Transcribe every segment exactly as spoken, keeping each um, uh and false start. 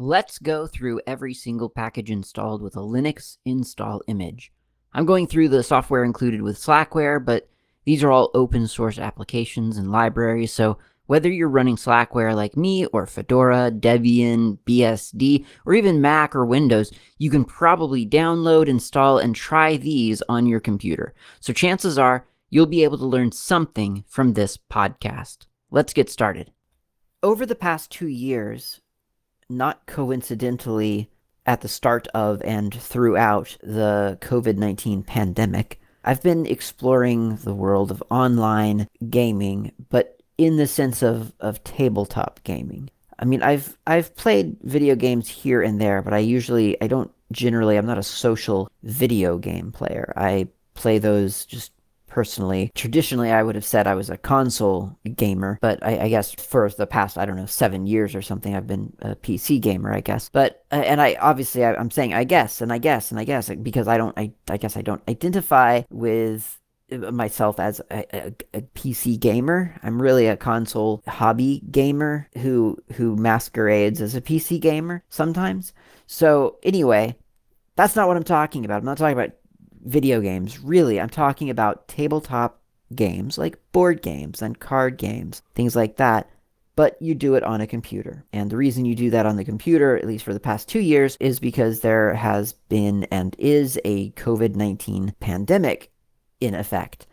Let's go through every single package installed with a Linux install image. I'm going through the software included with Slackware, but these are all open source applications and libraries, so whether you're running Slackware like me, or Fedora, Debian, B S D, or even Mac or Windows, you can probably download, install, and try these on your computer. So chances are you'll be able to learn something from this podcast. Let's get started. Over the past two years, not coincidentally at the start of and throughout the COVID nineteen pandemic, I've been exploring the world of online gaming, but in the sense of, of tabletop gaming. I mean, I've I've played video games here and there, but I usually, I don't generally, I'm not a social video game player. I play those just personally. Traditionally, I would have said I was a console gamer, but I, I guess for the past, I don't know, seven years or something, I've been a P C gamer, I guess. But, uh, and I, obviously, I, I'm saying I guess, and I guess, and I guess, because I don't, I, I guess I don't identify with myself as a, a, a P C gamer. I'm really a console hobby gamer who, who masquerades as a P C gamer sometimes. So anyway, that's not what I'm talking about. I'm not talking about video games, really. I'm talking about tabletop games like board games and card games, things like that, but you do it on a computer. And the reason you do that on the computer, at least for the past two years, is because there has been and is a COVID nineteen pandemic in effect.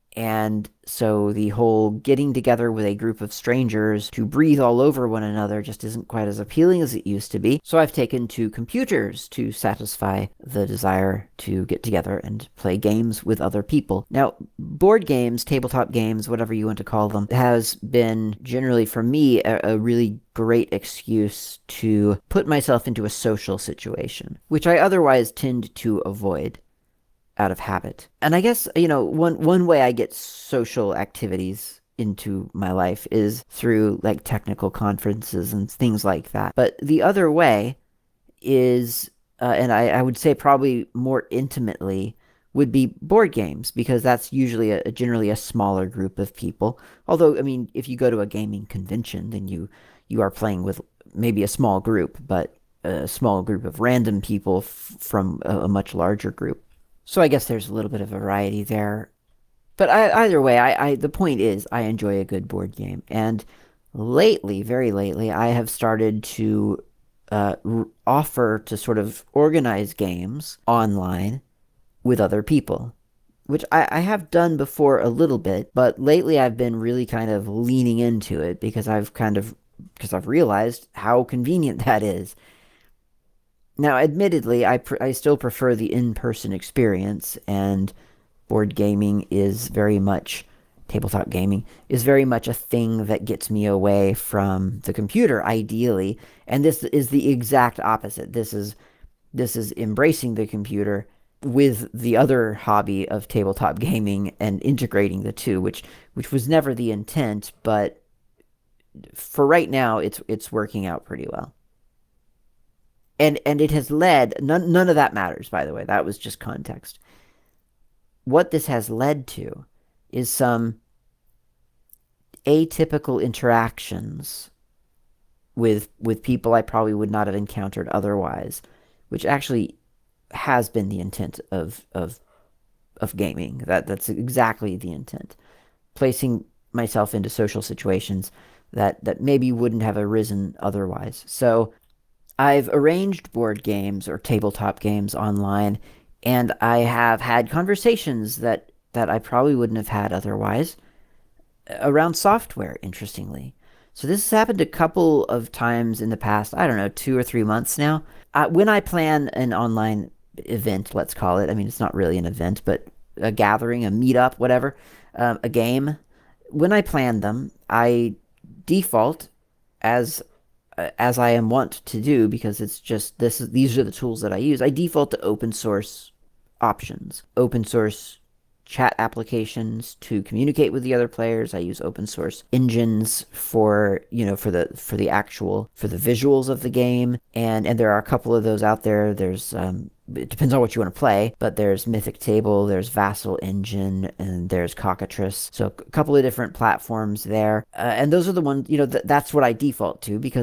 And so the whole getting together with a group of strangers to breathe all over one another just isn't quite as appealing as it used to be. So I've taken to computers to satisfy the desire to get together and play games with other people. Now, board games, tabletop games, whatever you want to call them, has been generally for me a, a really great excuse to put myself into a social situation, which I otherwise tend to avoid out of habit. And I guess, you know, one one way I get social activities into my life is through like technical conferences and things like that. But the other way is, uh, and I, I would say probably more intimately, would be board games, because that's usually a, generally a smaller group of people. Although, I mean, if you go to a gaming convention, then you you are playing with maybe a small group, but a small group of random people f- from a, a much larger group. So I guess there's a little bit of variety there. But I, either way, I, I the point is I enjoy a good board game. And lately, very lately, I have started to uh, r- offer to sort of organize games online with other people, which I, I have done before a little bit, but lately I've been really kind of leaning into it because I've kind of, because I've realized how convenient that is. Now, admittedly, I pr- I still prefer the in-person experience, and board gaming is very much, tabletop gaming is very much a thing that gets me away from the computer, ideally. And this is the exact opposite. This is this is embracing the computer with the other hobby of tabletop gaming and integrating the two, which which was never the intent, but for right now, it's it's working out pretty well. And and it has led, none, none of that matters, by the way. That was just context. What this has led to is some atypical interactions with with people I probably would not have encountered otherwise, which actually has been the intent of of of gaming. That that's exactly the intent. Placing myself into social situations that that maybe wouldn't have arisen otherwise. So I've arranged board games or tabletop games online, and I have had conversations that, that I probably wouldn't have had otherwise around software, interestingly. So this has happened a couple of times in the past, I don't know, two or three months now. Uh, when I plan an online event, let's call it, I mean, it's not really an event, but a gathering, a meetup, whatever, um, a game, when I plan them, I default as as I am wont to do, because it's just this these are the tools that I use. I default to open source options, open source chat applications to communicate with the other players. I use open source engines for, you know, for the for the actual for the visuals of the game, and and there are a couple of those out there. There's um it depends on what you want to play, but there's Mythic Table, there's Vassal Engine, and there's Cockatrice. So a couple of different platforms there. Uh, and those are the ones, you know, th- that's what I default to, because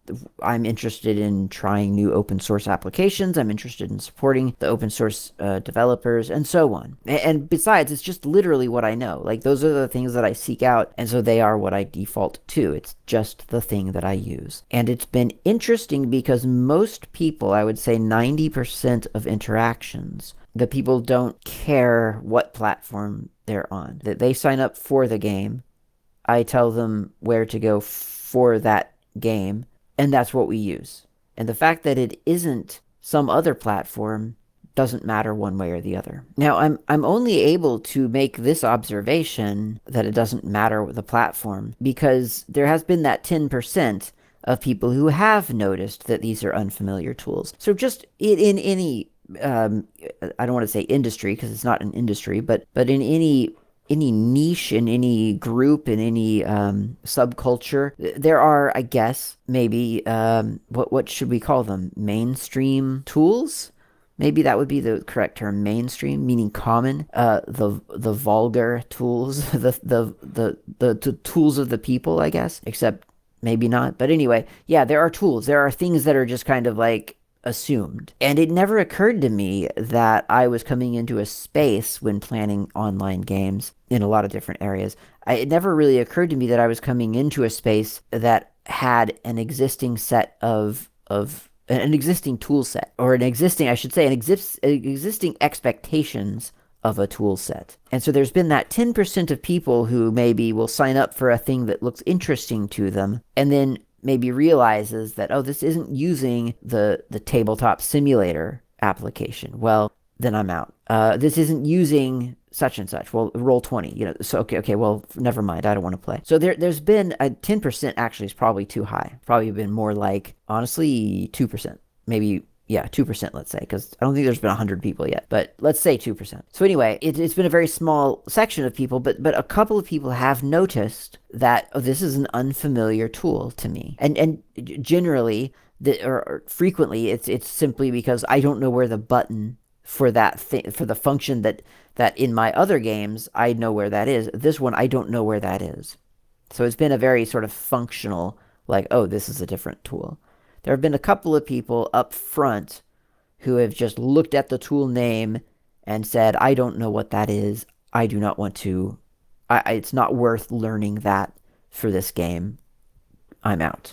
I'm interested in trying new open source applications. I'm interested in supporting the open source uh, developers and so on. And, and besides, it's just literally what I know. Like those are the things that I seek out. And so they are what I default to. It's just the thing that I use. And it's been interesting because most people, I would say ninety percent of interactions, the people don't care what platform they're on. That they sign up for the game. I tell them where to go for that game, and that's what we use. And the fact that it isn't some other platform doesn't matter one way or the other. Now, I'm I'm only able to make this observation that it doesn't matter the platform because there has been that ten percent of people who have noticed that these are unfamiliar tools. So just in, in any, um, I don't want to say industry because it's not an industry, but but in any any niche, in any group, in any um, subculture, there are, I guess, maybe, um, what what should we call them? Mainstream tools? Maybe that would be the correct term, mainstream, meaning common. Uh, the the vulgar tools, the, the the the the tools of the people, I guess, except maybe not. But anyway, yeah, there are tools. There are things that are just kind of like assumed. And it never occurred to me that I was coming into a space when planning online games in a lot of different areas. I, it never really occurred to me that I was coming into a space that had an existing set of of an existing tool set, or an existing, I should say, an exist, existing expectations of a tool set. And so there's been that ten percent of people who maybe will sign up for a thing that looks interesting to them, and then maybe realizes that, oh, this isn't using the, the tabletop simulator application. Well, then I'm out. Uh, this isn't using such and such. Well, roll twenty, you know, so, okay, okay, well, never mind. I don't want to play. So there, there's been a ten percent actually is probably too high. Probably been more like, honestly, two percent. Maybe, yeah, two percent, let's say, because I don't think there's been one hundred people yet, but let's say two percent. So anyway, it, it's been a very small section of people, but but a couple of people have noticed that, oh, this is an unfamiliar tool to me. And and generally, the, or, or frequently, it's it's simply because I don't know where the button for that thing, for the function that, that in my other games, I know where that is. This one, I don't know where that is. So it's been a very sort of functional, like, oh, this is a different tool. There have been a couple of people up front who have just looked at the tool name and said, I don't know what that is. I do not want to, I, it's not worth learning that for this game. I'm out.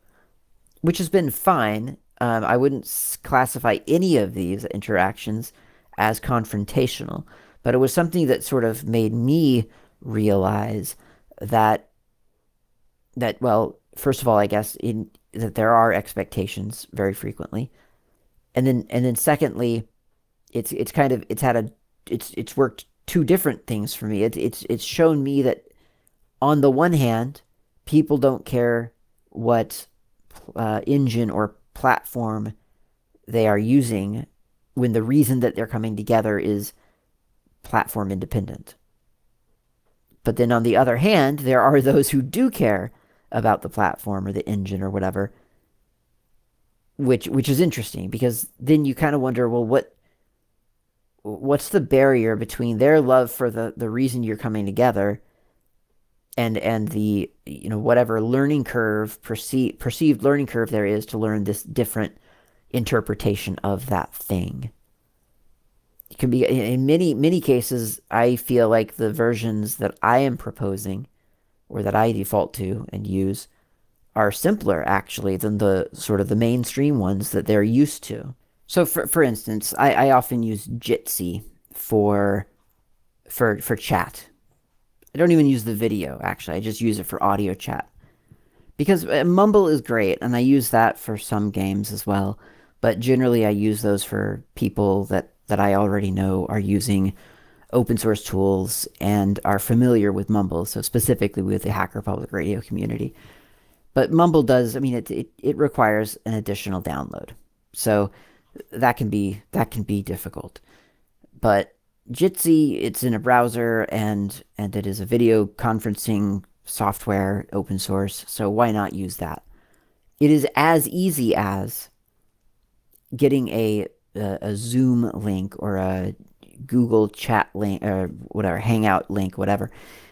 Which has been fine. Um, I wouldn't classify any of these interactions as confrontational, but it was something that sort of made me realize that, that well, first of all, I guess, in that there are expectations very frequently. And then and then secondly, it's it's kind of it's had a it's it's worked two different things for me. It's it's it's shown me that on the one hand, people don't care what uh, engine or platform they are using when the reason that they're coming together is platform independent. But then on the other hand, there are those who do care about the platform or the engine or whatever, which which is interesting because then you kind of wonder, well, what what's the barrier between their love for the the reason you're coming together and and the, you know, whatever learning curve, perceived perceived learning curve there is to learn this different interpretation of that thing. It can be, in many many cases, I feel like the versions that I am proposing or that I default to and use are simpler actually than the sort of the mainstream ones that they're used to. So for for instance, I, I often use Jitsi for for for chat. I don't even use the video, actually. I just use it for audio chat. Because Mumble is great, and I use that for some games as well. But generally, I use those for people that, that I already know are using open source tools and are familiar with Mumble, so specifically with the Hacker Public Radio community. But Mumble does, I mean, it, it, it requires an additional download. So that can be that can be difficult. But Jitsi, it's in a browser, and and it is a video conferencing software, open source, so why not use that? It is as easy as getting a a, a Zoom link or a Google chat link or whatever, Hangout link, whatever,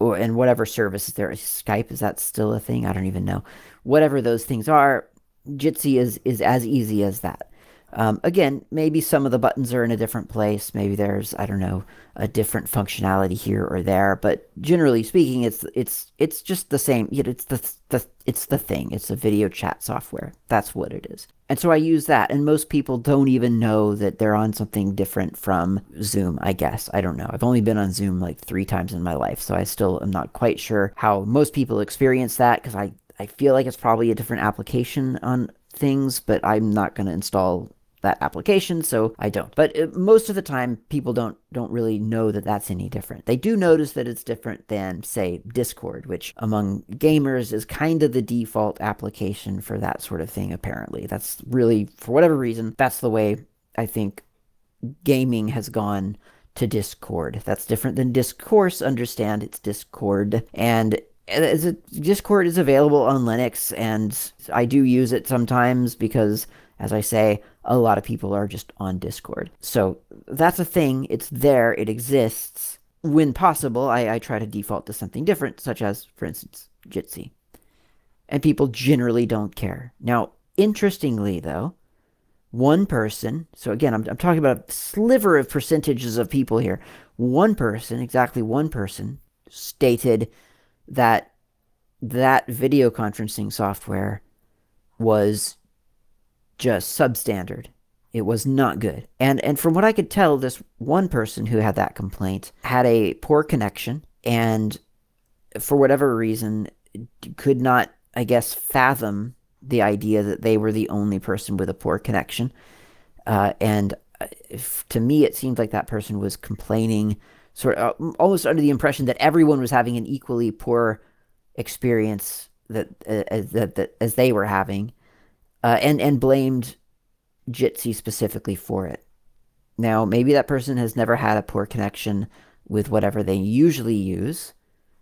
or and whatever service is there. Skype, is that still a thing? I don't even know. Whatever those things are, Jitsi is is as easy as that. Um, again, maybe some of the buttons are in a different place. Maybe there's, I don't know, a different functionality here or there. But generally speaking, it's it's it's just the same. You know, it's the the it's the thing. It's a video chat software. That's what it is. And so I use that. And most people don't even know that they're on something different from Zoom, I guess. I don't know. I've only been on Zoom like three times in my life, so I still am not quite sure how most people experience that, because I, I feel like it's probably a different application on things, but I'm not going to install that application, so I don't. But it, most of the time, people don't don't really know that that's any different. They do notice that it's different than, say, Discord, which among gamers is kind of the default application for that sort of thing, apparently. That's really, for whatever reason, that's the way I think gaming has gone to Discord. That's different than Discourse, understand, it's Discord. And as a, Discord is available on Linux, and I do use it sometimes because, as I say, a lot of people are just on Discord. So that's a thing. It's there. It exists. When possible, I, I try to default to something different, such as, for instance, Jitsi. And people generally don't care. Now, interestingly, though, one person, so again, I'm, I'm talking about a sliver of percentages of people here. One person, exactly one person, stated that that video conferencing software was just substandard. It was not good. And and from what I could tell, this one person who had that complaint had a poor connection, and for whatever reason could not, I guess, fathom the idea that they were the only person with a poor connection. Uh, and if, to me, it seemed like that person was complaining, sort of uh, almost under the impression that everyone was having an equally poor experience that uh, as, that, that as they were having. Uh, and, and blamed Jitsi specifically for it. Now, maybe that person has never had a poor connection with whatever they usually use.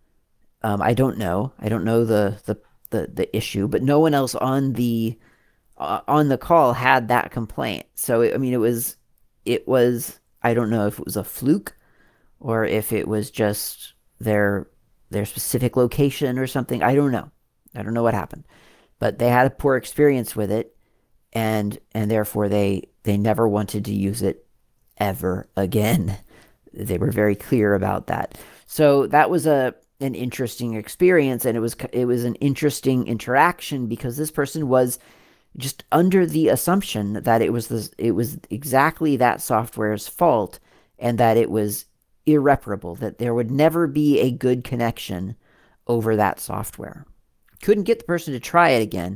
Um, I don't know. I don't know the, the, the, the issue, but no one else on the uh, on the call had that complaint. So, I mean, it was, it was, I don't know if it was a fluke or if it was just their, their specific location or something. I don't know. I don't know what happened. But they had a poor experience with it, and and therefore they they never wanted to use it ever again. They were very clear about that. So that was a an interesting experience, and it was it was an interesting interaction because this person was just under the assumption that it was this, it was exactly that software's fault, and that it was irreparable, that there would never be a good connection over that software. Couldn't get the person to try it again.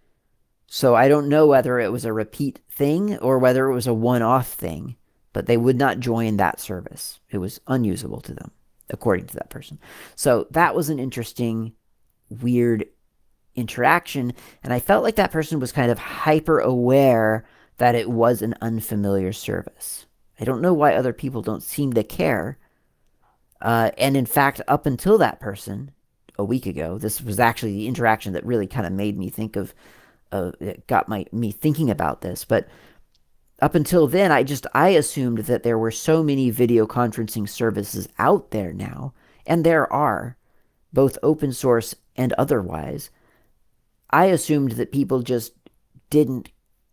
So I don't know whether it was a repeat thing or whether it was a one-off thing, but they would not join that service. It was unusable to them, according to that person. So that was an interesting, weird interaction, and I felt like that person was kind of hyper aware that it was an unfamiliar service. I don't know why other people don't seem to care. Uh, and in fact, up until that person, a week ago, this was actually the interaction that really kind of made me think of, uh, it got my me thinking about this. But up until then, I just, I assumed that there were so many video conferencing services out there now, and there are, both open source and otherwise. I assumed that people just didn't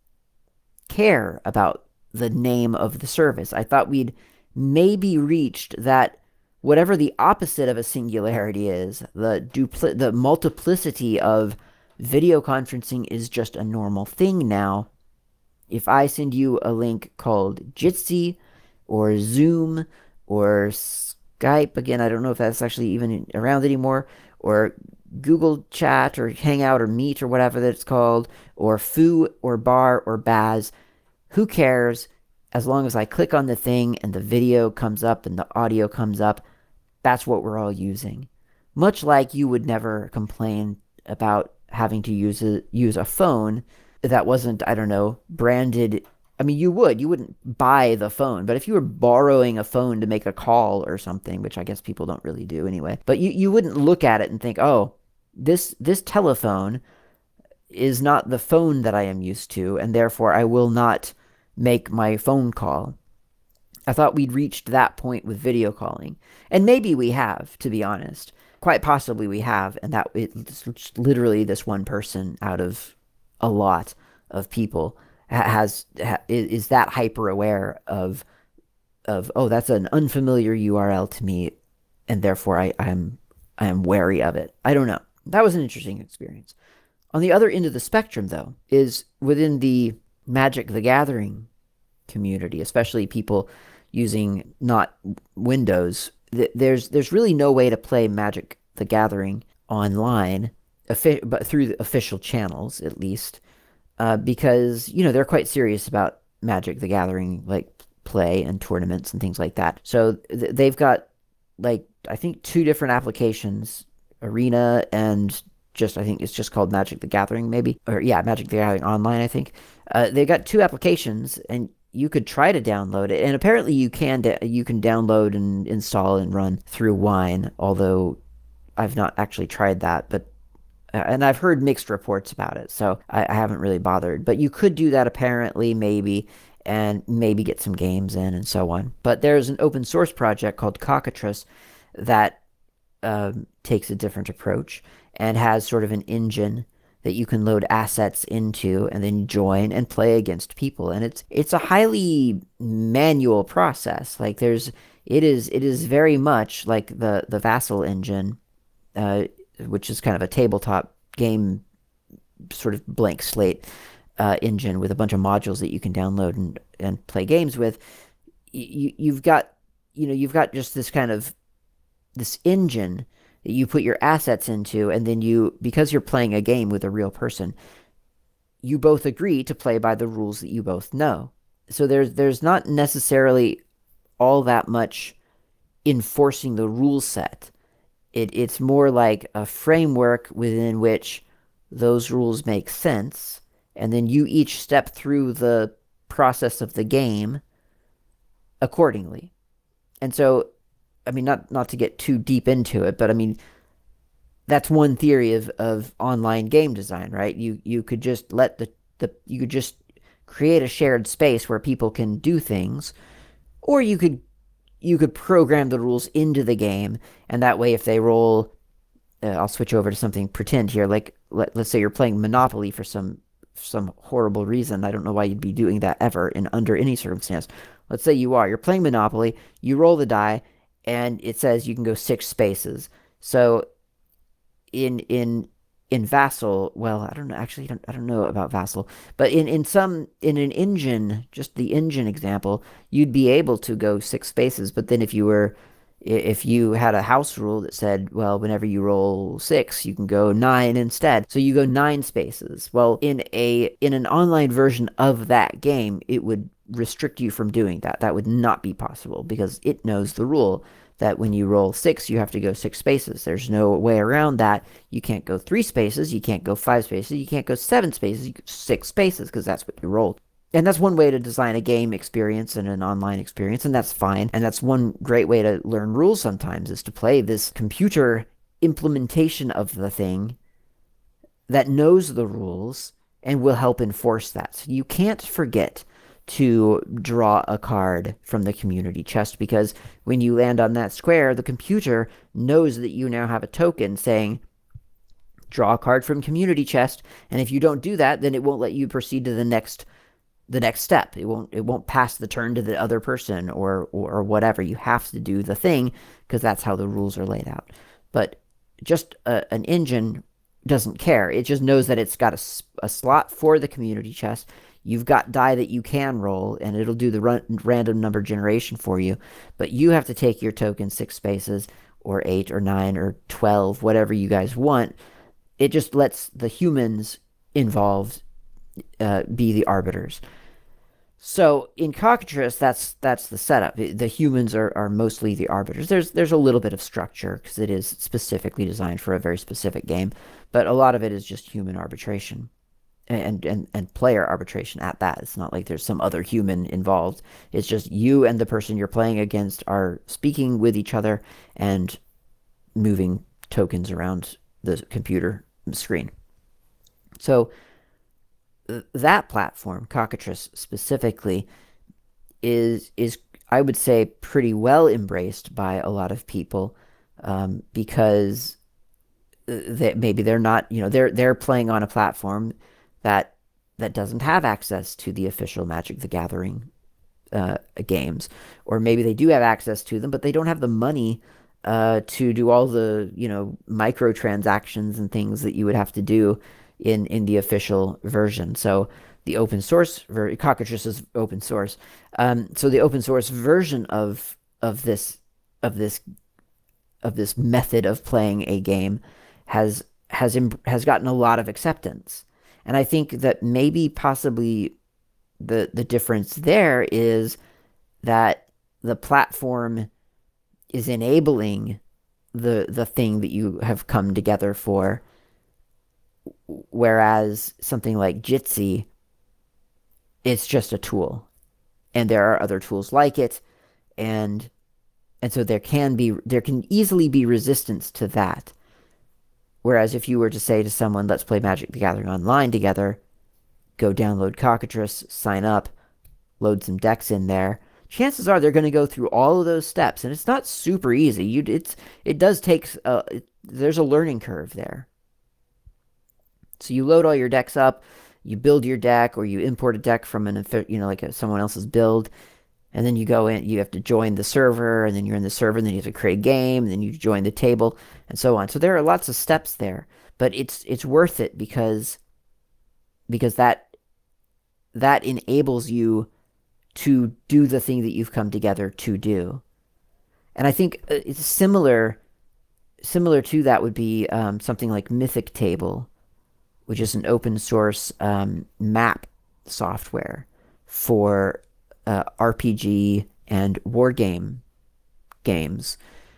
care about the name of the service. I thought we'd maybe reached that, whatever the opposite of a singularity is, the dupli- the multiplicity of video conferencing is just a normal thing now. If I send you a link called Jitsi or Zoom or Skype, again, I don't know if that's actually even around anymore, or Google Chat or Hangout or Meet or whatever that's called, or Foo or Bar or Baz, who cares? As long as I click on the thing and the video comes up and the audio comes up, that's what we're all using. Much like you would never complain about having to use a, use a phone that wasn't, I don't know, branded. I mean, you would. You wouldn't buy the phone. But if you were borrowing a phone to make a call or something, which I guess people don't really do anyway, but you, you wouldn't look at it and think, oh, this this telephone is not the phone that I am used to, and therefore I will not make my phone call. I thought we'd reached that point with video calling. And maybe we have, to be honest. Quite possibly we have. And that it's literally this one person out of a lot of people has is that hyper aware of of oh, that's an unfamiliar U R L to me, and therefore I I'm I am wary of it. I don't know. That was an interesting experience. On the other end of the spectrum, though, is within the Magic the Gathering community, especially people using not Windows. There's there's really no way to play Magic the Gathering online, but through the official channels at least, uh, because you know they're quite serious about Magic the Gathering, like play and tournaments and things like that. So th- they've got like I think two different applications, Arena and just I think it's just called Magic the Gathering, maybe, or yeah, Magic the Gathering Online. I think uh, they got two applications, and you could try to download it, and apparently you can da- you can download and install and run through Wine, although I've not actually tried that, but uh, and I've heard mixed reports about it, so I, I haven't really bothered. But you could do that apparently, maybe, and maybe get some games in and so on. But there's an open source project called Cockatrice that um, takes a different approach and has sort of an engine that you can load assets into and then join and play against people. And it's it's a highly manual process. Like there's it is it is very much like the the Vassal engine, uh, which is kind of a tabletop game sort of blank slate uh, engine with a bunch of modules that you can download and, and play games with. You you've got you know you've got just this kind of this engine that you put your assets into, and then you, because you're playing a game with a real person, you both agree to play by the rules that you both know. So there's there's not necessarily all that much enforcing the rule set. It it's more like a framework within which those rules make sense, and then you each step through the process of the game accordingly. And so I mean, not not to get too deep into it, but I mean, that's one theory of, of online game design, right? You you could just let the, the you could just create a shared space where people can do things, or you could you could program the rules into the game, and that way, if they roll, uh, I'll switch over to something pretend here. Like let, let's say you're playing Monopoly for some some horrible reason. I don't know why you'd be doing that ever in under any circumstance. Let's say you are. You're playing Monopoly. You roll the die, and it says you can go six spaces. So in in in Vassal, well, I don't know. Actually, I don't, I don't know about Vassal, but in in some in an engine, just the engine example, you'd be able to go six spaces. But then if you were if you had a house rule that said, well, whenever you roll six, you can go nine instead. So you go nine spaces. Well, in a in an online version of that game, it would restrict you from doing that. That would not be possible because it knows the rule that when you roll six, you have to go six spaces. There's no way around that. You can't go three spaces. You can't go five spaces. You can't go seven spaces. You go six spaces because that's what you rolled. And that's one way to design a game experience and an online experience, and that's fine. And that's one great way to learn rules sometimes, is to play this computer implementation of the thing that knows the rules and will help enforce that. So you can't forget to draw a card from the community chest, because when you land on that square, the computer knows that you now have a token saying, draw a card from community chest, and if you don't do that, then it won't let you proceed to the next the next step. It won't it won't pass the turn to the other person or or, or whatever. You have to do the thing because that's how the rules are laid out. But just a, an engine doesn't care. It just knows that it's got a, a slot for the community chest. You've got die that you can roll, and it'll do the run, random number generation for you. But you have to take your token six spaces or eight or nine or twelve, whatever you guys want. It just lets the humans involved uh, be the arbiters. So in Cockatrice, that's that's the setup. The humans are, are mostly the arbiters. There's there's a little bit of structure because it is specifically designed for a very specific game, but a lot of it is just human arbitration and, and, and player arbitration at that. It's not like there's some other human involved. It's just you and the person you're playing against are speaking with each other and moving tokens around the computer screen. So that platform, Cockatrice specifically, is is I would say, pretty well embraced by a lot of people, um, because that maybe they're not, you know, they're they're playing on a platform that that doesn't have access to the official Magic the Gathering uh, games, or maybe they do have access to them, but they don't have the money uh, to do all the, you know, microtransactions and things that you would have to do in in the official version. So the open source ver- Cockatrice is open source. Um, so the open source version of of this of this of this method of playing a game has has has gotten a lot of acceptance. And I think that maybe possibly the the difference there is that the platform is enabling the the thing that you have come together for, whereas something like Jitsi, it's just a tool, and there are other tools like it, and and so there can be there can easily be resistance to that. Whereas if you were to say to someone, let's play Magic the Gathering online together, go download Cockatrice, sign up, load some decks in there, chances are they're going to go through all of those steps, and it's not super easy. You it's it does take uh, it, there's a learning curve there. So you load all your decks up, you build your deck, or you import a deck from an you know like a, someone else's build, and then you go in, you have to join the server, and then you're in the server, and then you have to create a game, and then you join the table, and so on. So there are lots of steps there, but it's it's worth it because because that that enables you to do the thing that you've come together to do. And I think it's similar similar to that would be um, something like Mythic Table, which is an open source um, map software for uh, R P G and war game games.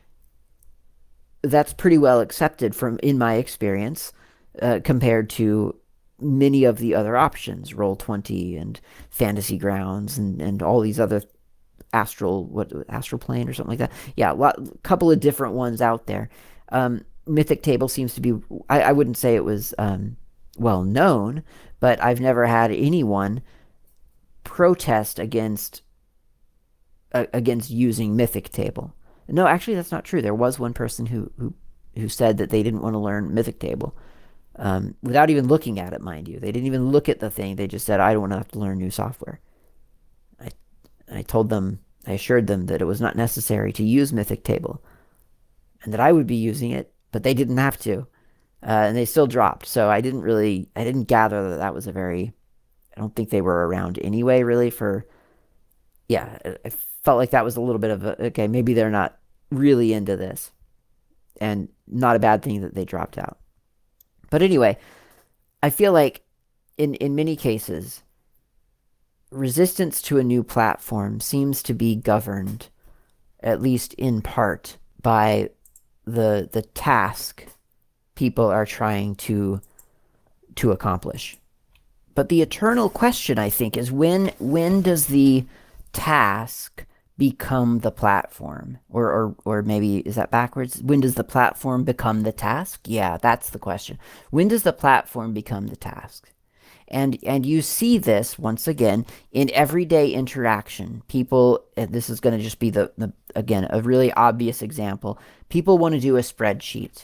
That's pretty well accepted from in my experience, uh, compared to many of the other options, Roll twenty and Fantasy Grounds and, and all these other astral what astral plane or something like that. Yeah, a lot, couple of different ones out there. Um, Mythic Table seems to be. I, I wouldn't say it was um, well known, but I've never had anyone protest against uh, against using Mythic Table. No, actually, that's not true. There was one person who who who said that they didn't want to learn Mythic Table. Um, without even looking at it, mind you. They didn't even look at the thing. They just said, I don't want to have to learn new software. I, I told them, I assured them that it was not necessary to use Mythic Table and that I would be using it, but they didn't have to. Uh, and they still dropped. So I didn't really, I didn't gather that that was a very, I don't think they were around anyway, really, for, yeah, I felt like that was a little bit of a, okay, maybe they're not really into this. And not a bad thing that they dropped out. But anyway, I feel like in, in many cases, resistance to a new platform seems to be governed, at least in part, by the the task people are trying to to accomplish. But the eternal question, I think, is when when does the task become the platform? Or, or or maybe, is that backwards? When does the platform become the task? Yeah, that's the question. When does the platform become the task? And and you see this, once again, in everyday interaction. People, this is going to just be, the, the again, a really obvious example. People want to do a spreadsheet.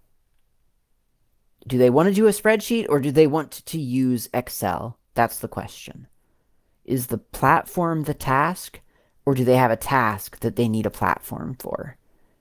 Do they want to do a spreadsheet, or do they want to use Excel? That's the question. Is the platform the task? Or do they have a task that they need a platform for?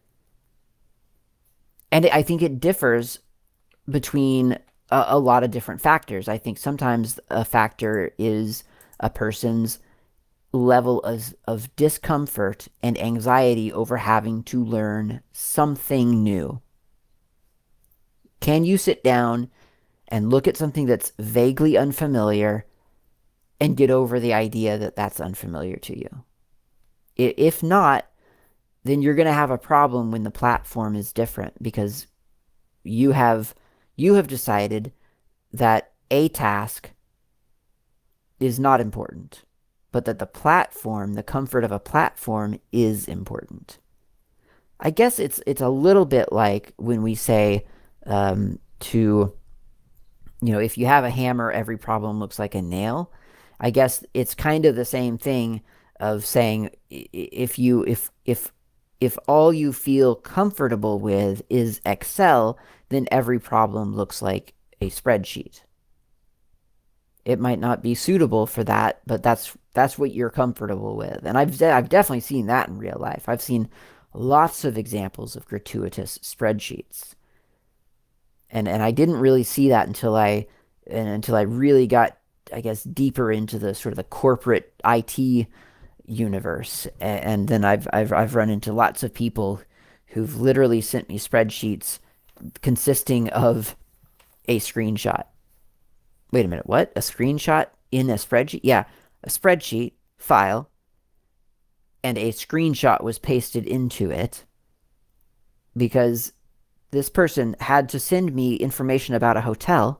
And I think it differs between a, a lot of different factors. I think sometimes a factor is a person's level of, of discomfort and anxiety over having to learn something new. Can you sit down and look at something that's vaguely unfamiliar and get over the idea that that's unfamiliar to you? If not, then you're going to have a problem when the platform is different, because you have you have decided that a task is not important, but that the platform, the comfort of a platform, is important. I guess it's it's a little bit like when we say um, to, you know, if you have a hammer, every problem looks like a nail. I guess it's kind of the same thing. of saying if you if if if all you feel comfortable with is Excel, then every problem looks like a spreadsheet. It might not be suitable for that, but that's that's what you're comfortable with. And I've I've definitely seen that in real life. I've seen lots of examples of gratuitous spreadsheets. And and I didn't really see that until I and until I really got, I guess, deeper into the sort of the corporate I T universe. And then I've I've I've run into lots of people who've literally sent me spreadsheets consisting of a screenshot. Wait a minute, what? A screenshot in a spreadsheet? Yeah, a spreadsheet file, and a screenshot was pasted into it because this person had to send me information about a hotel.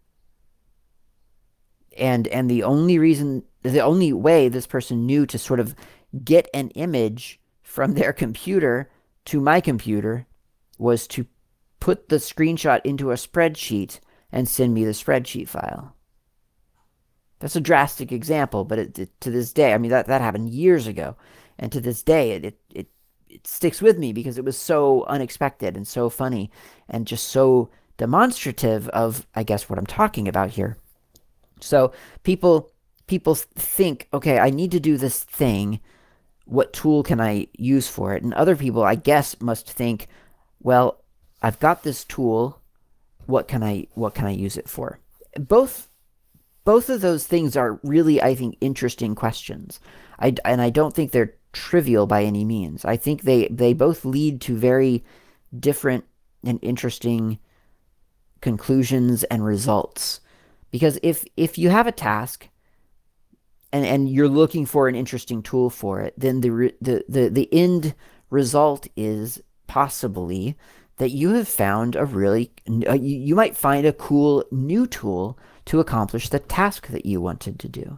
And and the only reason, the only way this person knew to sort of get an image from their computer to my computer was to put the screenshot into a spreadsheet and send me the spreadsheet file. That's a drastic example, but it, it, to this day, I mean, that, that happened years ago. And to this day, it, it, it, it sticks with me because it was so unexpected and so funny and just so demonstrative of, I guess, what I'm talking about here. So people people think, okay, I need to do this thing. What tool can I use for it? And other people, I guess, must think, well, I've got this tool. What can I what can I use it for? Both both of those things are really, I think, interesting questions. I, and I don't think they're trivial by any means. I think they, they both lead to very different and interesting conclusions and results. Because if if you have a task and, and you're looking for an interesting tool for it, then the, the, the, the end result is possibly that you have found a really, uh, you, you might find a cool new tool to accomplish the task that you wanted to do.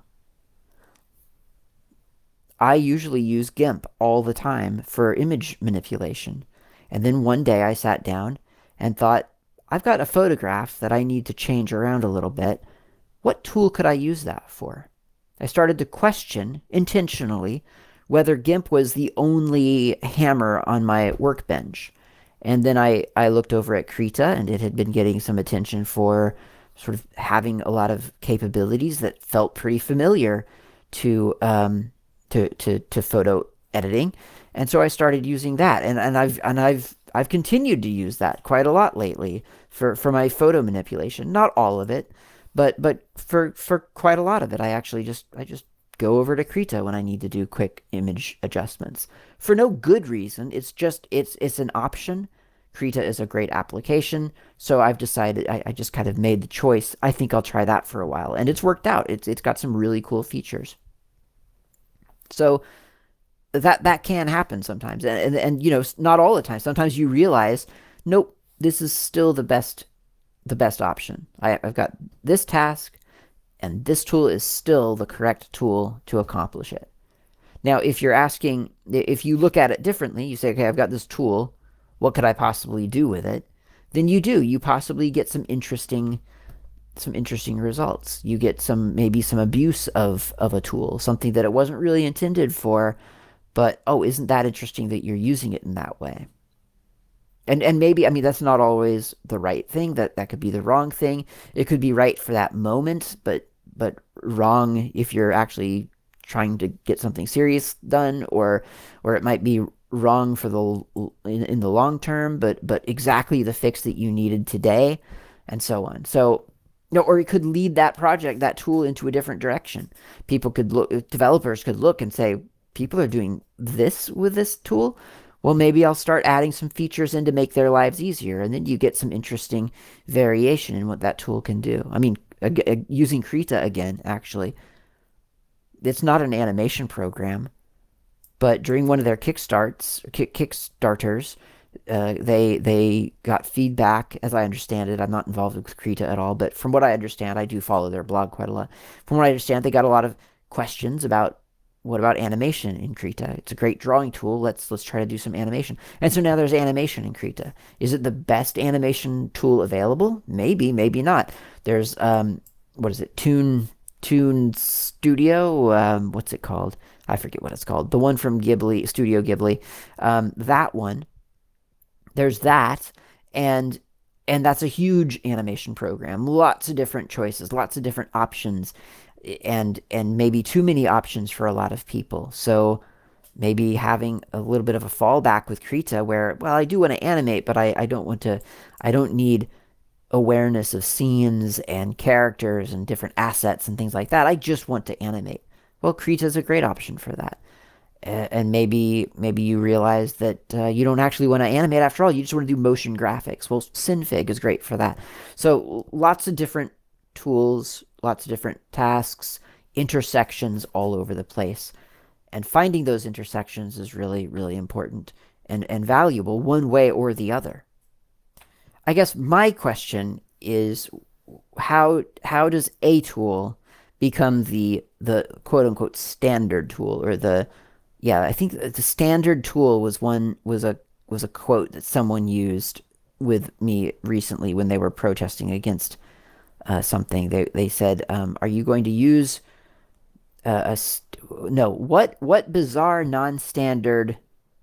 I usually use GIMP all the time for image manipulation. And then one day I sat down and thought, I've got a photograph that I need to change around a little bit. What tool could I use that for? I started to question, intentionally, whether GIMP was the only hammer on my workbench. And then I, I looked over at Krita, and it had been getting some attention for sort of having a lot of capabilities that felt pretty familiar to um, to, to to photo editing. And so I started using that, and, and I've and I've I've continued to use that quite a lot lately for, for my photo manipulation. Not all of it, but but for for quite a lot of it, I actually just I just go over to Krita when I need to do quick image adjustments for no good reason. It's just it's it's an option. Krita is a great application, so I've decided I, I just kind of made the choice. I think I'll try that for a while, and it's worked out. It's it's got some really cool features. So that that can happen sometimes, and, and and you know, not all the time. Sometimes you realize, nope, this is still the best the best option. I, I've got this task, and this tool is still the correct tool to accomplish it. Now, if you're asking, if you look at it differently, you say, okay, I've got this tool. What could I possibly do with it? Then you do. You possibly get some interesting some interesting results. You get some maybe some abuse of of a tool, something that it wasn't really intended for, but oh, isn't that interesting that you're using it in that way? And and maybe, I mean, that's not always the right thing. That that could be the wrong thing. It could be right for that moment, but but wrong if you're actually trying to get something serious done, or or it might be wrong for the in, in the long term, but but exactly the fix that you needed today, and so on. So, you know, or it could lead that project, that tool, into a different direction. People could look, developers could look and say, people are doing this with this tool. Well, maybe I'll start adding some features in to make their lives easier, and then you get some interesting variation in what that tool can do. I mean, using Krita again, actually, it's not an animation program. But during one of their kickstarts, kick, kickstarters, uh, they they got feedback. As I understand it, I'm not involved with Krita at all, but from what I understand, I do follow their blog quite a lot. From what I understand, they got a lot of questions about what about animation in Krita. It's a great drawing tool. Let's let's try to do some animation. And so now there's animation in Krita. Is it the best animation tool available? Maybe, maybe not. There's um, what is it? Toon Toon Studio. Um, what's it called? I forget what it's called. The one from Ghibli, Studio Ghibli. Um, that one. There's that, and and that's a huge animation program. Lots of different choices, lots of different options, and and maybe too many options for a lot of people. So maybe having a little bit of a fallback with Krita where, well, I do want to animate, but I, I don't want to, I don't need awareness of scenes and characters and different assets and things like that. I just want to animate. Well, Krita is a great option for that. And maybe maybe you realize that uh, you don't actually want to animate after all. You just want to do motion graphics. Well, Synfig is great for that. So lots of different tools, lots of different tasks, intersections all over the place. And finding those intersections is really, really important and, and valuable one way or the other. I guess my question is how how does a tool become the the quote unquote standard tool, or the yeah, I think the standard tool was one was a was a quote that someone used with me recently when they were protesting against uh, something. They they said, um, "Are you going to use uh, a st- no? What what bizarre non-standard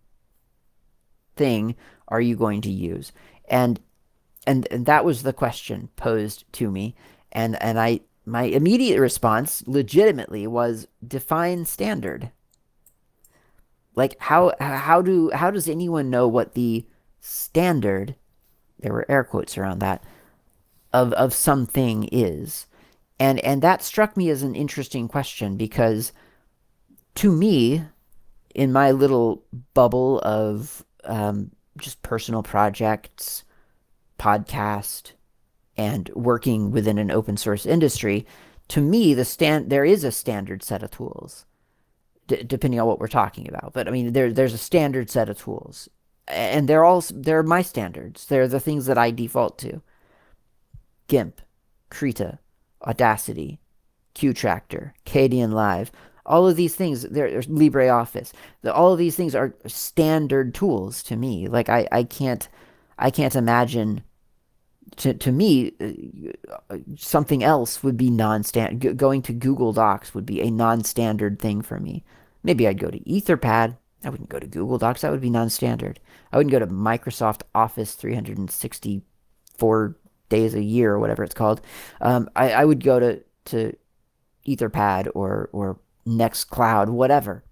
thing are you going to use?" And and and that was the question posed to me, and and I my immediate response, legitimately, was define standard. Like how how do how does anyone know what the standard, there were air quotes around that, of of something is? And and that struck me as an interesting question because to me, in my little bubble of um, just personal projects, podcast, and working within an open source industry, to me the stand there is a standard set of tools. D- depending on what we're talking about. But I mean, there there's a standard set of tools, and they're all they're my standards. They're the things that I default to: GIMP, Krita, Audacity, Qtractor, Kdenlive. All of these things, there's LibreOffice. The, all of these things are standard tools to me. Like I, I can't I can't imagine. To, to me, uh, something else would be non-standard. G- going to Google Docs would be a non-standard thing for me. Maybe I'd go to Etherpad. I wouldn't go to Google Docs. That would be non-standard. I wouldn't go to Microsoft Office three hundred sixty-four days a year or whatever it's called. Um, I, I would go to, to Etherpad or, or Nextcloud, whatever.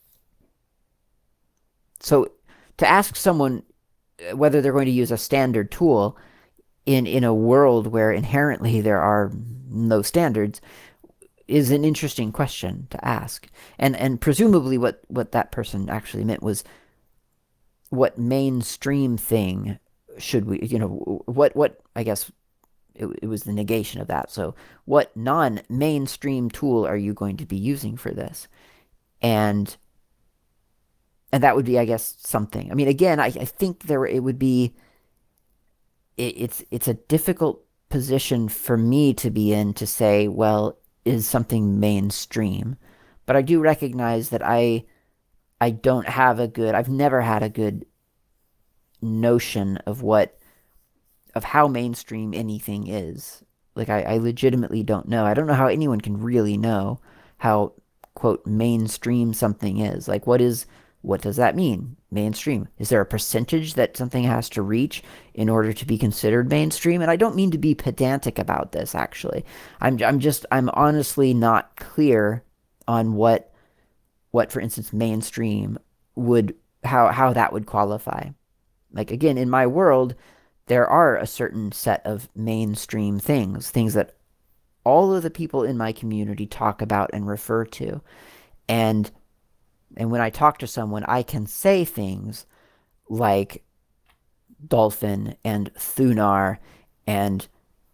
So to ask someone whether they're going to use a standard tool in in a world where inherently there are no standards is an interesting question to ask. And and presumably what what that person actually meant was, what mainstream thing should we, you know, what what I guess it, it was the negation of that. So what non-mainstream tool are you going to be using for this? And and that would be, I guess, something. I mean, again, I, I think there it would be it's it's a difficult position for me to be in to say, well, is something mainstream? But I do recognize that I I don't have a good I've never had a good notion of what of how mainstream anything is. Like I, I legitimately don't know. I don't know how anyone can really know how, quote, mainstream something is. Like what is what does that mean? Mainstream. Is there a percentage that something has to reach in order to be considered mainstream? And I don't mean to be pedantic about this, actually. I'm I'm just I'm honestly not clear on what what, for instance, mainstream would how how that would qualify. Like again, in my world, there are a certain set of mainstream things, things that all of the people in my community talk about and refer to. And and when I talk to someone, I can say things like Dolphin and Thunar and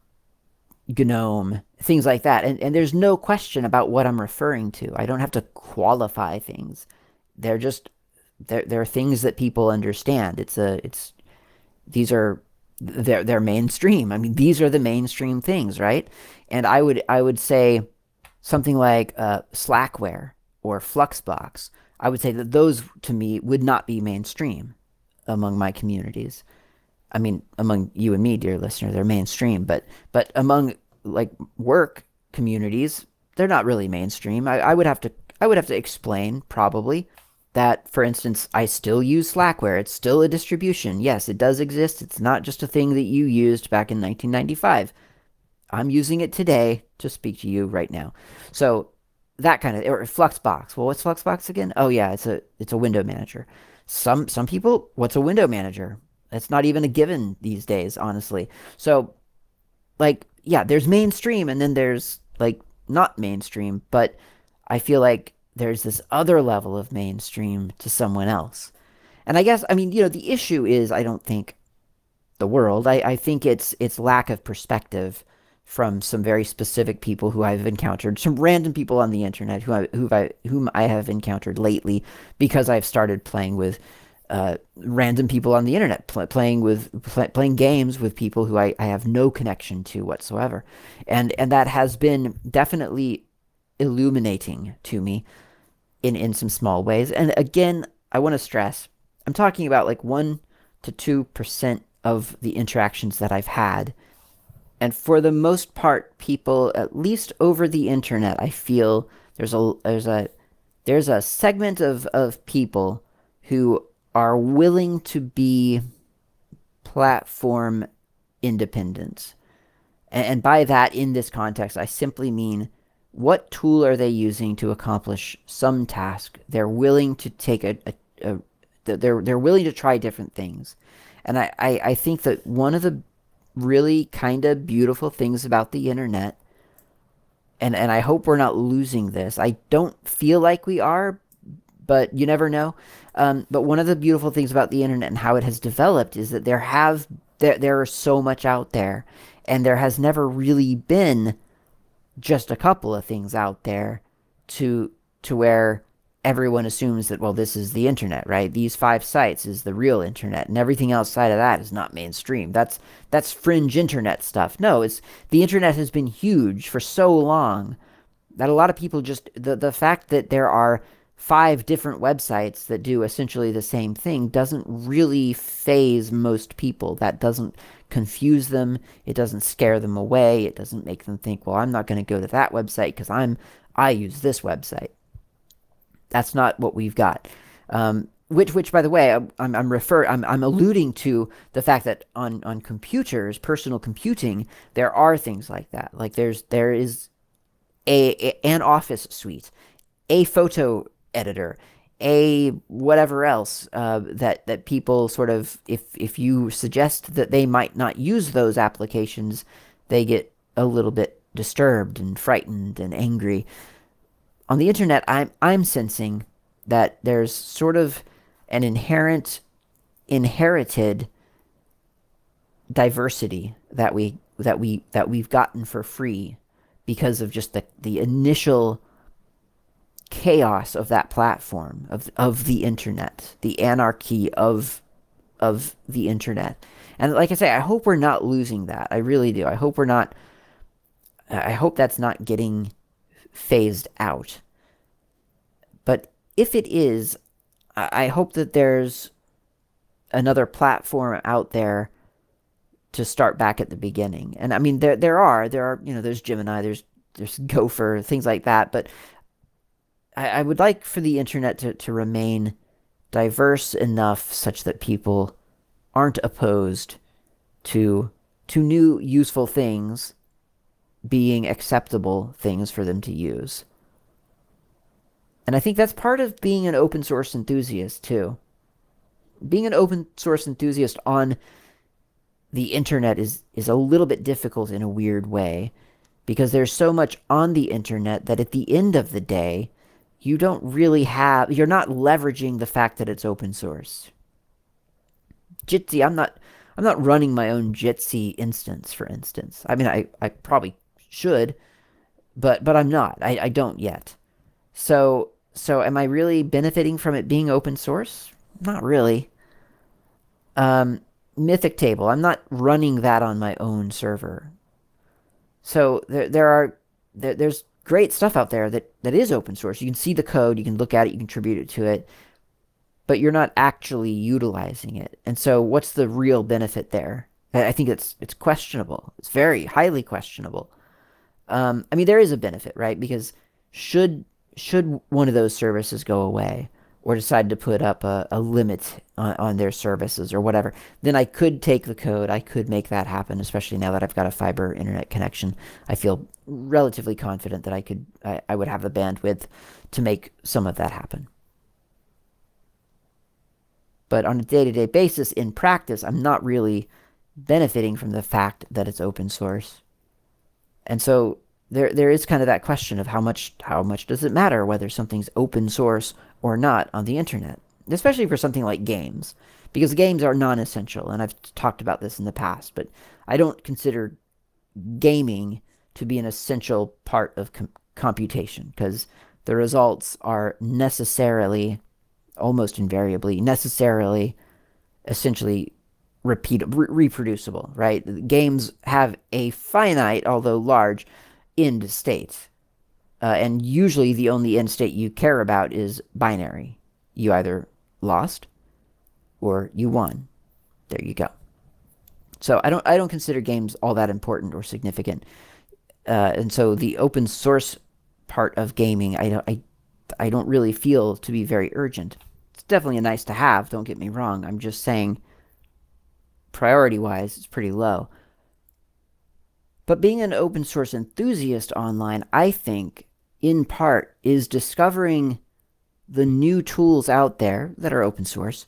GNOME, things like that. And, and there's no question about what I'm referring to. I don't have to qualify things. They're just, they're, they're things that people understand. It's a, it's, these are, they're, they're mainstream. I mean, these are the mainstream things, right? And I would, I would say something like uh, Slackware or Fluxbox. I would say that those, to me, would not be mainstream among my communities. I mean, among you and me, dear listener, they're mainstream, but but among like work communities, they're not really mainstream. I, I would have to I would have to explain, probably, that, for instance, I still use Slackware. It's still a distribution. Yes, it does exist. It's not just a thing that you used back in nineteen ninety-five. I'm using it today to speak to you right now. So that kind of, or Fluxbox. Well, what's Fluxbox again? Oh yeah, it's a it's a window manager. Some some people, what's a window manager? It's not even a given these days, honestly. So, like, yeah, there's mainstream and then there's like not mainstream, but I feel like there's this other level of mainstream to someone else. And I guess, I mean, you know, the issue is, I don't think the world. I, I think it's it's lack of perspective from some very specific people who I've encountered, some random people on the internet who I, who I, whom I have encountered lately because I've started playing with uh, random people on the internet, pl- playing with pl- playing games with people who I, I have no connection to whatsoever, and and that has been definitely illuminating to me in in some small ways. And again, I want to stress, I'm talking about like one to two percent of the interactions that I've had. And for the most part, people, at least over the internet, I feel there's a there's a there's a segment of, of people who are willing to be platform independent. And, and by that, in this context, I simply mean, what tool are they using to accomplish some task? They're willing to take a, a, a they're they're willing to try different things. And I, I, I think that one of the really kind of beautiful things about the internet, and, and I hope we're not losing this. I don't feel like we are, but you never know. Um, but one of the beautiful things about the internet and how it has developed is that there have there there is so much out there, and there has never really been just a couple of things out there to to where everyone assumes that, well, this is the internet, right? These five sites is the real internet, and everything outside of that is not mainstream. That's that's fringe internet stuff. No, it's the internet has been huge for so long that a lot of people just the the fact that there are five different websites that do essentially the same thing doesn't really faze most people. That doesn't confuse them. It doesn't scare them away. It doesn't make them think, well, I'm not going to go to that website because I'm I use this website. That's not what we've got. Um, which, which, by the way, I'm, I'm refer, I'm, I'm alluding to the fact that on, on computers, personal computing, there are things like that. Like there's, there is a, a an office suite, a photo editor, a whatever else uh, that that people sort of, if if you suggest that they might not use those applications, they get a little bit disturbed and frightened and angry. On the internet, I'm I'm sensing that there's sort of an inherent, inherited diversity that we that we that we've gotten for free because of just the the initial chaos of that platform, of of the internet, the anarchy of of the internet. And like I say, I hope we're not losing that. I really do. I hope we're not. I hope that's not getting phased out. But if it is, I hope that there's another platform out there to start back at the beginning. And I mean, there there are there are you know there's Gemini, there's there's Gopher, things like that. But I, I would like for the internet to, to remain diverse enough such that people aren't opposed to to new useful things being acceptable things for them to use. And I think that's part of being an open source enthusiast too. Being an open source enthusiast on the internet is is a little bit difficult in a weird way, because there's so much on the internet that at the end of the day, you don't really have, you're not leveraging the fact that it's open source. Jitsi, I'm not I'm not running my own Jitsi instance, for instance. I mean, I, I probably should, but but I'm not. I, I don't yet. So so am I really benefiting from it being open source? Not really. Um, Mythic Table, I'm not running that on my own server. So there there are there, there's great stuff out there that, that is open source. You can see the code, you can look at it, you can contribute it to it, but you're not actually utilizing it. And so what's the real benefit there? I think it's it's questionable. It's very highly questionable. Um, I mean, there is a benefit, right? Because should should one of those services go away or decide to put up a, a limit on, on their services or whatever, then I could take the code. I could make that happen, especially now that I've got a fiber internet connection. I feel relatively confident that I could, I, I would have the bandwidth to make some of that happen. But on a day-to-day basis, in practice, I'm not really benefiting from the fact that it's open source. And so there there is kind of that question of how much how much does it matter whether something's open source or not on the internet, especially for something like games, because games are non-essential, and I've talked about this in the past, but I don't consider gaming to be an essential part of com- computation, because the results are necessarily, almost invariably, necessarily, essentially repeat re- reproducible, right? Games have a finite, although large, end state. Uh, and usually the only end state you care about is binary. You either lost or you won. There you go. So I don't I don't consider games all that important or significant. Uh, and so the open source part of gaming, I don't I, I don't really feel to be very urgent. It's definitely a nice to have, don't get me wrong. I'm just saying priority-wise, it's pretty low. But being an open source enthusiast online, I think, in part, is discovering the new tools out there that are open source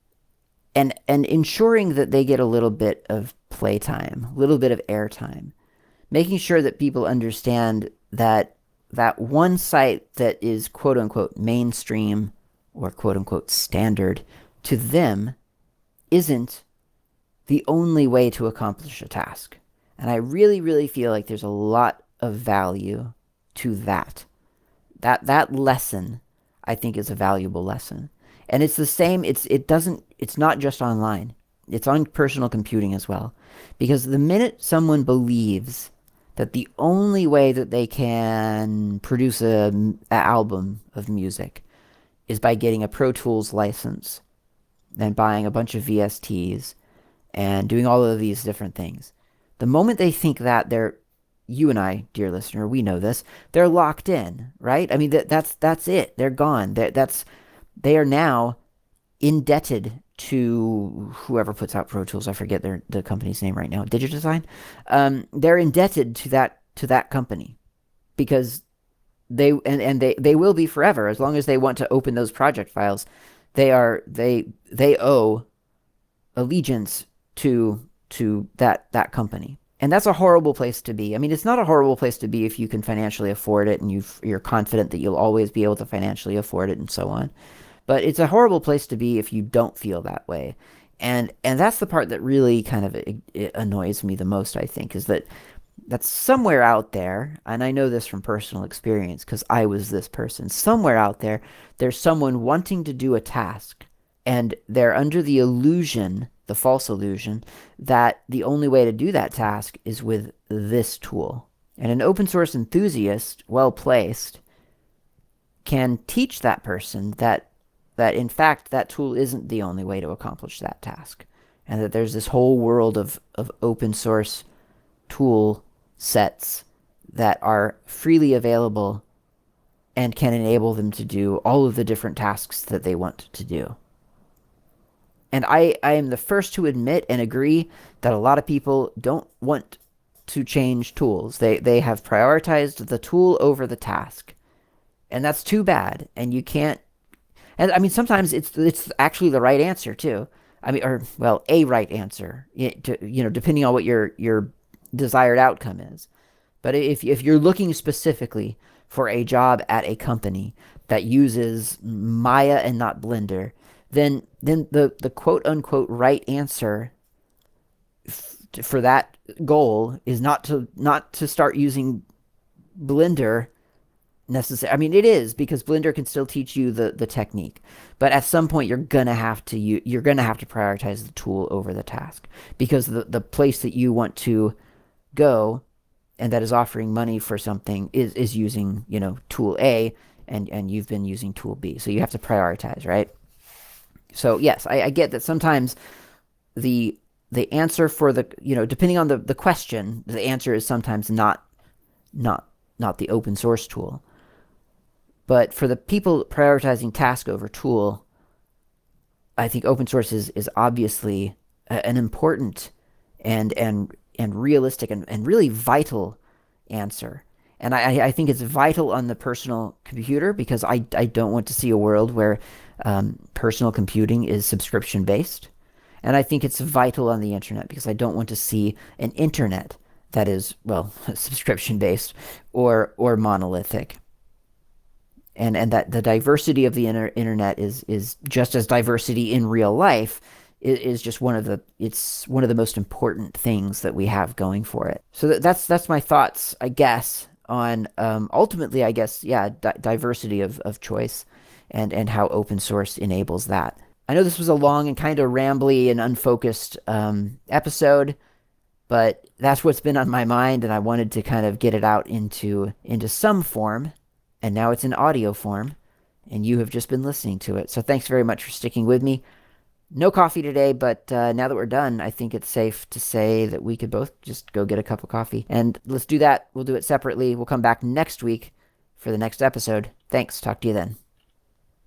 and, and ensuring that they get a little bit of playtime, a little bit of airtime. Making sure that people understand that that one site that is quote-unquote mainstream or quote-unquote standard to them isn't the only way to accomplish a task. And I really, really feel like there's a lot of value to that. That that lesson, I think, is a valuable lesson. And it's the same, it's it doesn't it's not just online. It's on personal computing as well. Because the minute someone believes that the only way that they can produce a, an album of music is by getting a Pro Tools license and buying a bunch of V S Ts and doing all of these different things. The moment they think that, they're, you and I, dear listener, we know this, they're locked in, right? I mean, that, that's that's it. They're gone. They're, that's they are now indebted to whoever puts out Pro Tools. I forget their the company's name right now. Digidesign. Um, they're indebted to that to that company because they and, and they, they will be forever as long as they want to open those project files. They are they they owe allegiance to to that that company. And that's a horrible place to be. I mean, it's not a horrible place to be if you can financially afford it and you you're confident that you'll always be able to financially afford it and so on. But it's a horrible place to be if you don't feel that way. And and that's the part that really kind of it, it annoys me the most, I think, is that that's somewhere out there, and I know this from personal experience because I was this person. Somewhere out there, there's someone wanting to do a task, and they're under the illusion, the false illusion, that the only way to do that task is with this tool. And an open source enthusiast, well placed, can teach that person that that in fact that tool isn't the only way to accomplish that task, and that there's this whole world of, of open source tool sets that are freely available and can enable them to do all of the different tasks that they want to do. And I, I am the first to admit and agree that a lot of people don't want to change tools. They they have prioritized the tool over the task. And that's too bad. And you can't and I mean sometimes it's it's actually the right answer too. I mean or well, a right answer. It, to, you know, depending on what your your desired outcome is. But if if you're looking specifically for a job at a company that uses Maya and not Blender, then then the, the quote-unquote right answer f- for that goal is not to not to start using Blender necessarily. I mean, it is, because Blender can still teach you the, the technique. But at some point, you're gonna have to you you're gonna have to prioritize the tool over the task, because the, the place that you want to go and that is offering money for something is, is using, you know, tool A, and, and you've been using tool B. So you have to prioritize, right? So yes, I, I get that sometimes the the answer for the, you know, depending on the, the question, the answer is sometimes not not not the open source tool. But for the people prioritizing task over tool, I think open source is, is obviously a, an important and and and realistic and, and really vital answer. And I, I think it's vital on the personal computer because I, I don't want to see a world where um, personal computing is subscription based. And I think it's vital on the internet because I don't want to see an internet that is, well, subscription based or or monolithic. And and that the diversity of the inter- internet is is just as diversity in real life is, is just one of the it's one of the most important things that we have going for it. So that, that's that's my thoughts, I guess, on um, ultimately, I guess, yeah, di- diversity of, of choice and and how open source enables that. I know this was a long and kind of rambly and unfocused um, episode, but that's what's been on my mind, and I wanted to kind of get it out into into some form, and now it's in audio form, and you have just been listening to it. So thanks very much for sticking with me. No coffee today, but uh, now that we're done, I think it's safe to say that we could both just go get a cup of coffee. And let's do that. We'll do it separately. We'll come back next week for the next episode. Thanks. Talk to you then.